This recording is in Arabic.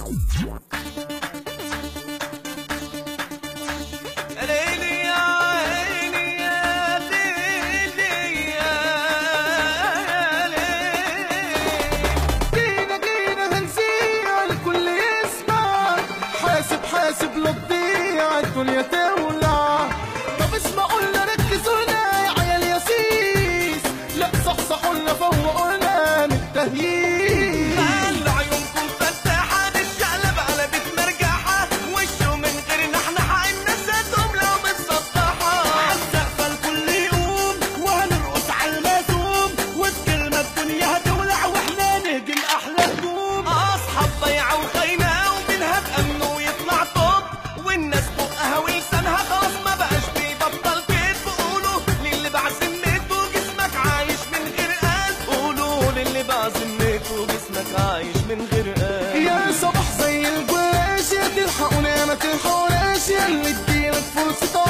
حاسب للضيع الدنيا تولع. طب اسمعوا لنا ركزوا لنا يا عيال ياسيس، لا صحصحوا لنا فوقوا لنا من التهييس. خلوا عيونكم فتاحة نتشقلب على بيت مرجحة، وشه من غير نحنحة الناس هتقوم لو متسطحة. عالسقفة الكل يقوم وهنرقص عالمزوم، وبكلمة الدنيا هتولع واحنا نهجم أحلى هجوم. أصحاب ضيعة وخاينة ومنها بأمنه يطلع طب، والناس بقها ولسانها خلاص ما بقاش بيبطل كدب. قولوا للي باع ذمته جسمك عايش من غير قلب، قولوا للي باع ذمته جسمك عايش من غير قلب. يا صباح زي الجلاش، يا تلحقونا يا ما تلحقوناش، يا اللي اديلك فرصة